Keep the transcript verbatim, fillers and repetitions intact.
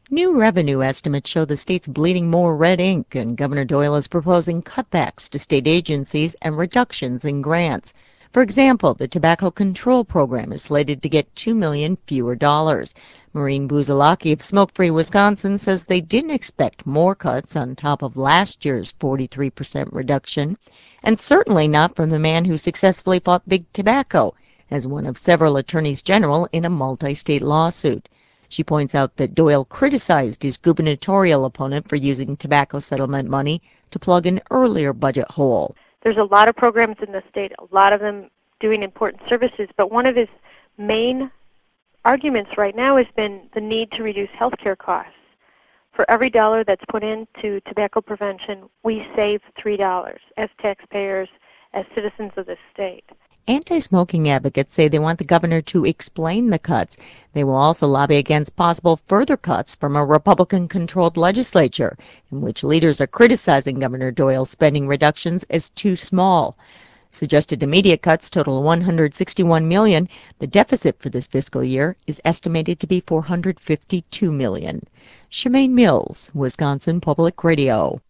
New revenue estimates show the state's bleeding more red ink, and Governor Doyle is proposing cutbacks to state agencies and reductions in grants. For example, the Tobacco Control Program is slated to get two million dollars fewer dollars. Maureen Buzalaki of Smoke Free Wisconsin says they didn't expect more cuts on top of last year's forty-three percent reduction, and certainly not from the man who successfully fought big tobacco as one of several attorneys general in a multi-state lawsuit. She points out that Doyle criticized his gubernatorial opponent for using tobacco settlement money to plug an earlier budget hole. There's a lot of programs in the state, a lot of them doing important services, but one of his main arguments right now has been the need to reduce health care costs. For every dollar that's put into tobacco prevention, we save three dollars as taxpayers, as citizens of the state. Anti-smoking advocates say they want the governor to explain the cuts. They will also lobby against possible further cuts from a Republican-controlled legislature, in which leaders are criticizing Governor Doyle's spending reductions as too small. Suggested immediate cuts total one hundred sixty-one million dollars. The deficit for this fiscal year is estimated to be four hundred fifty-two million dollars. Shemaine Mills, Wisconsin Public Radio.